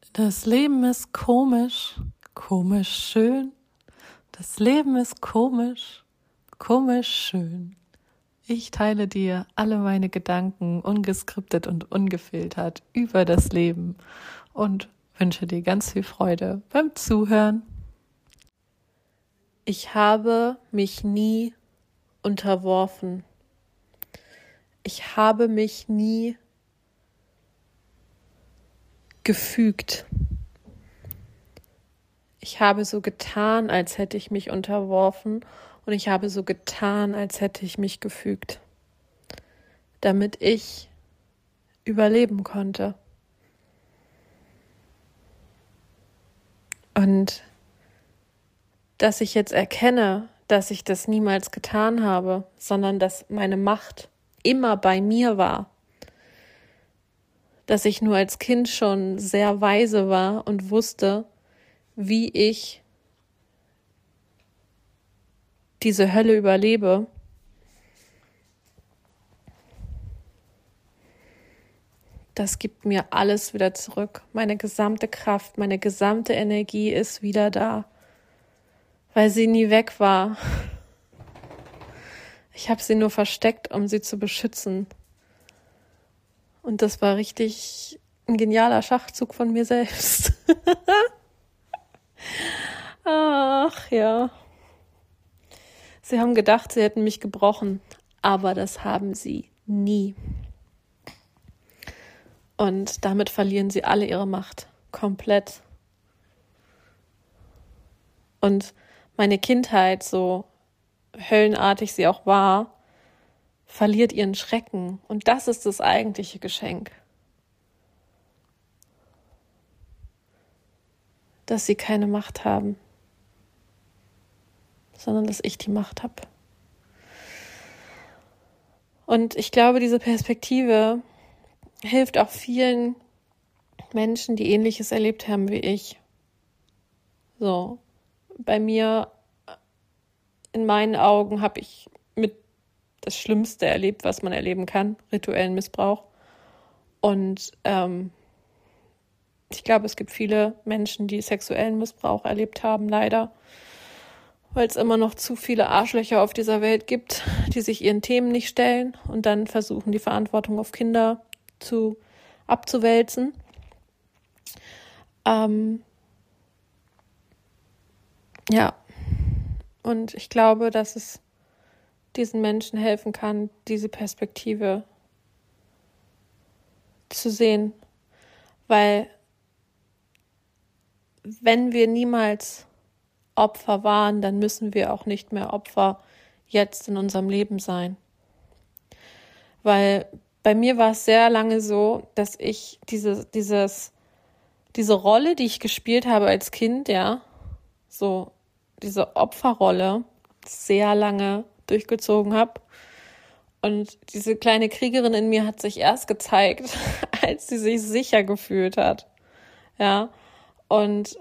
Das Leben ist komisch, komisch schön. Das Leben ist komisch, komisch schön. Ich teile dir alle meine Gedanken ungeskriptet und ungefiltert über das Leben und wünsche dir ganz viel Freude beim Zuhören. Ich habe mich nie unterworfen. Ich habe mich nie gefügt. Ich habe so getan, als hätte ich mich unterworfen, und ich habe so getan, als hätte ich mich gefügt, damit ich überleben konnte. Und dass ich jetzt erkenne, dass ich das niemals getan habe, sondern dass meine Macht immer bei mir war. Dass ich nur als Kind schon sehr weise war und wusste, wie ich diese Hölle überlebe. Das gibt mir alles wieder zurück. Meine gesamte Kraft, meine gesamte Energie ist wieder da, weil sie nie weg war. Ich habe sie nur versteckt, um sie zu beschützen. Und das war richtig ein genialer Schachzug von mir selbst. Ach ja. Sie haben gedacht, sie hätten mich gebrochen, aber das haben sie nie. Und damit verlieren sie alle ihre Macht. Komplett. Und meine Kindheit, so höllenartig sie auch war, verliert ihren Schrecken. Und das ist das eigentliche Geschenk. Dass sie keine Macht haben, sondern dass ich die Macht habe. Und ich glaube, diese Perspektive hilft auch vielen Menschen, die Ähnliches erlebt haben wie ich. So, bei mir, in meinen Augen, habe ich mit das Schlimmste erlebt, was man erleben kann, rituellen Missbrauch. Und ich glaube, es gibt viele Menschen, die sexuellen Missbrauch erlebt haben, leider, weil es immer noch zu viele Arschlöcher auf dieser Welt gibt, die sich ihren Themen nicht stellen und dann versuchen, die Verantwortung auf Kinder abzuwälzen. Ja, und ich glaube, dass es diesen Menschen helfen kann, diese Perspektive zu sehen, weil wenn wir niemals Opfer waren, dann müssen wir auch nicht mehr Opfer jetzt in unserem Leben sein. Weil bei mir war es sehr lange so, dass ich diese Rolle, die ich gespielt habe als Kind, ja, so diese Opferrolle sehr lange durchgezogen habe. Und diese kleine Kriegerin in mir hat sich erst gezeigt, als sie sich sicher gefühlt hat. Ja, und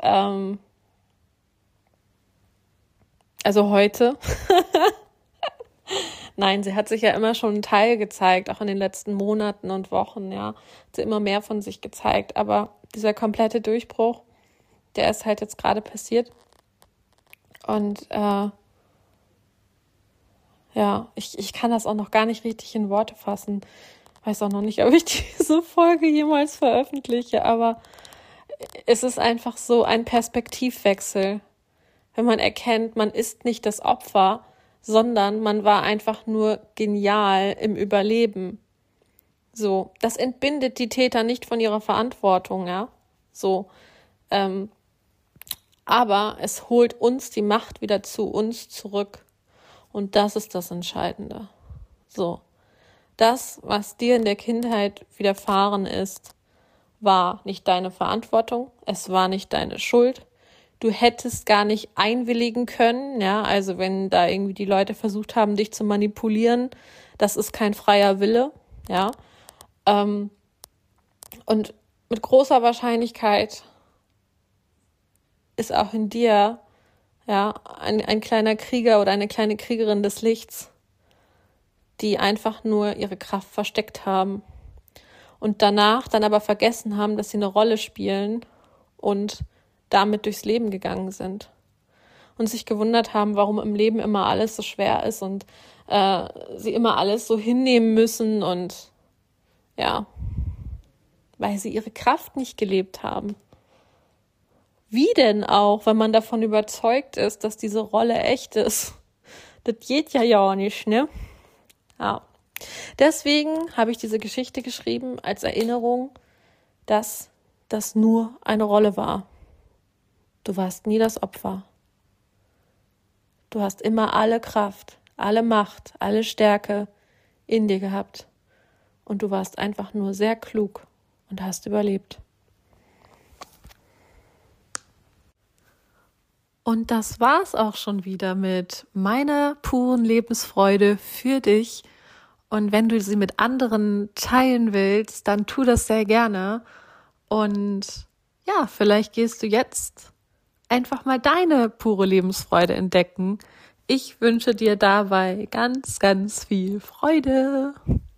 also heute, nein, sie hat sich ja immer schon einen Teil gezeigt, auch in den letzten Monaten und Wochen, ja, hat sie immer mehr von sich gezeigt, aber dieser komplette Durchbruch, der ist halt jetzt gerade passiert. Und ja, ich kann das auch noch gar nicht richtig in Worte fassen. Weiß auch noch nicht, ob ich diese Folge jemals veröffentliche, aber es ist einfach so ein Perspektivwechsel, wenn man erkennt, man ist nicht das Opfer, sondern man war einfach nur genial im Überleben. So, das entbindet die Täter nicht von ihrer Verantwortung, ja, so, aber es holt uns die Macht wieder zu uns zurück. Und das ist das Entscheidende. So, das, was dir in der Kindheit widerfahren ist, war nicht deine Verantwortung, es war nicht deine Schuld. Du hättest gar nicht einwilligen können, ja, also wenn da irgendwie die Leute versucht haben, dich zu manipulieren, das ist kein freier Wille, ja. Und mit großer Wahrscheinlichkeit ist auch in dir, ja, ein kleiner Krieger oder eine kleine Kriegerin des Lichts, die einfach nur ihre Kraft versteckt haben und danach dann aber vergessen haben, dass sie eine Rolle spielen und damit durchs Leben gegangen sind und sich gewundert haben, warum im Leben immer alles so schwer ist und sie immer alles so hinnehmen müssen und ja, weil sie ihre Kraft nicht gelebt haben. Wie denn auch, wenn man davon überzeugt ist, dass diese Rolle echt ist? Das geht ja nicht, ne? Ja. Deswegen habe ich diese Geschichte geschrieben als Erinnerung, dass das nur eine Rolle war. Du warst nie das Opfer. Du hast immer alle Kraft, alle Macht, alle Stärke in dir gehabt. Und du warst einfach nur sehr klug und hast überlebt. Und das war's auch schon wieder mit meiner puren Lebensfreude für dich. Und wenn du sie mit anderen teilen willst, dann tu das sehr gerne. Und ja, vielleicht gehst du jetzt einfach mal deine pure Lebensfreude entdecken. Ich wünsche dir dabei ganz, ganz viel Freude.